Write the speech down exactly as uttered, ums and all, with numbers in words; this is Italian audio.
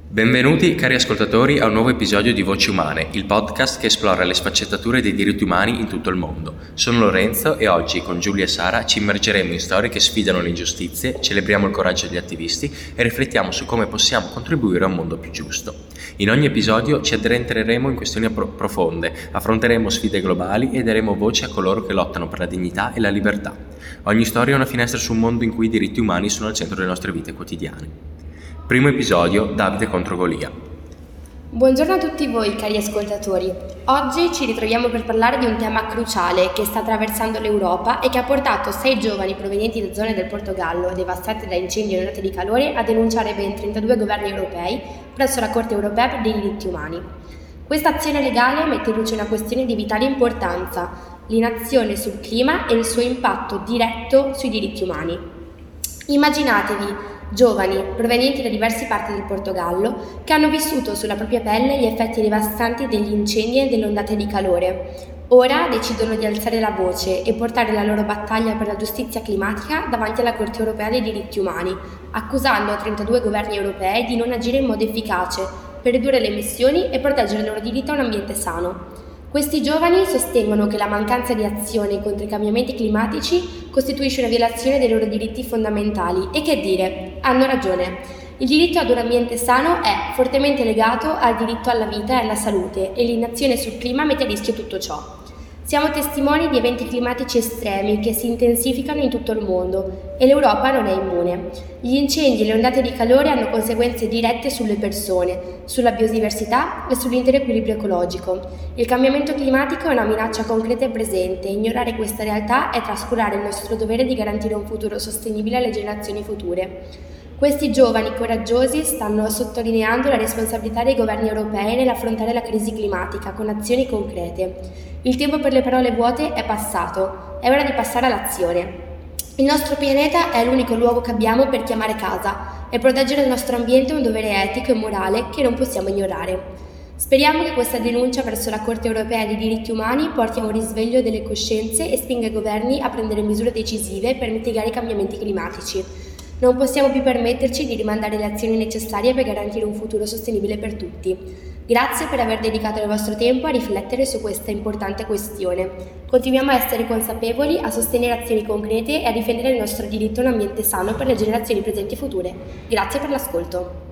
Benvenuti cari ascoltatori a un nuovo episodio di Voci Umane, il podcast che esplora le sfaccettature dei diritti umani in tutto il mondo. Sono Lorenzo e oggi con Giulia e Sara ci immergeremo in storie che sfidano le ingiustizie, celebriamo il coraggio degli attivisti e riflettiamo su come possiamo contribuire a un mondo più giusto. In ogni episodio ci addentreremo in questioni pro- profonde, affronteremo sfide globali e daremo voce a coloro che lottano per la dignità e la libertà. Ogni storia è una finestra su un mondo in cui i diritti umani sono al centro delle nostre vite quotidiane. Primo episodio, Davide contro Golia. Buongiorno a tutti voi cari ascoltatori. Oggi ci ritroviamo per parlare di un tema cruciale che sta attraversando l'Europa e che ha portato sei giovani provenienti da zone del Portogallo devastate da incendi e ondate di calore a denunciare ben trentadue governi europei presso la Corte europea per i diritti umani. Questa azione legale mette in luce una questione di vitale importanza, l'inazione sul clima e il suo impatto diretto sui diritti umani. Immaginatevi giovani provenienti da diverse parti del Portogallo che hanno vissuto sulla propria pelle gli effetti devastanti degli incendi e delle ondate di calore. Ora decidono di alzare la voce e portare la loro battaglia per la giustizia climatica davanti alla Corte europea dei diritti umani, accusando trentadue governi europei di non agire in modo efficace per ridurre le emissioni e proteggere il loro diritto a un ambiente sano. Questi giovani sostengono che la mancanza di azione contro i cambiamenti climatici costituisce una violazione dei loro diritti fondamentali e che dire, hanno ragione. Il diritto ad un ambiente sano è fortemente legato al diritto alla vita e alla salute e l'inazione sul clima mette a rischio tutto ciò. Siamo testimoni di eventi climatici estremi che si intensificano in tutto il mondo e l'Europa non è immune. Gli incendi e le ondate di calore hanno conseguenze dirette sulle persone, sulla biodiversità e sull'intero equilibrio ecologico. Il cambiamento climatico è una minaccia concreta e presente e ignorare questa realtà è trascurare il nostro dovere di garantire un futuro sostenibile alle generazioni future. Questi giovani coraggiosi stanno sottolineando la responsabilità dei governi europei nell'affrontare la crisi climatica con azioni concrete. Il tempo per le parole vuote è passato, è ora di passare all'azione. Il nostro pianeta è l'unico luogo che abbiamo per chiamare casa e proteggere il nostro ambiente è un dovere etico e morale che non possiamo ignorare. Speriamo che questa denuncia verso la Corte europea dei diritti umani porti a un risveglio delle coscienze e spinga i governi a prendere misure decisive per mitigare i cambiamenti climatici. Non possiamo più permetterci di rimandare le azioni necessarie per garantire un futuro sostenibile per tutti. Grazie per aver dedicato il vostro tempo a riflettere su questa importante questione. Continuiamo a essere consapevoli, a sostenere azioni concrete e a difendere il nostro diritto a un ambiente sano per le generazioni presenti e future. Grazie per l'ascolto.